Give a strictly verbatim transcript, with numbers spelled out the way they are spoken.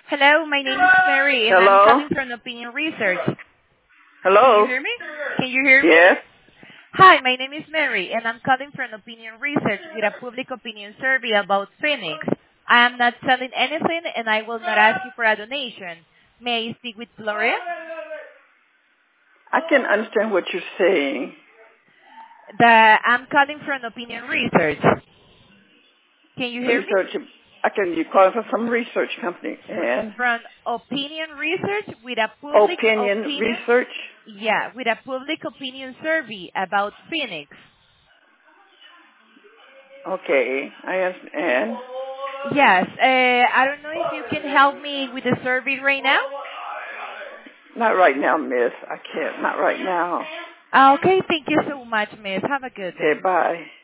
Hello, my name is Mary, and Hello? I'm calling from Opinion Research. Can Hello? you hear me? Can you hear me? Yes? Hi, my name is Mary, and I'm calling from Opinion Research with a public opinion survey about Phoenix. I am not selling anything, and I will not ask you for a donation. May I speak with Gloria? I can understand what you're saying. The, I'm calling from Opinion Research. Can you hear me? Research, I can, you calling from some research company. And From Opinion Research with a public opinion opinion, research? yeah, with a public opinion survey about Phoenix. Okay, I understand. Yes, uh, I don't know if you can help me with the survey right now. Not right now, miss. I can't. Not right now. Uh, Okay, thank you so much, miss. Have a good day. Okay, bye.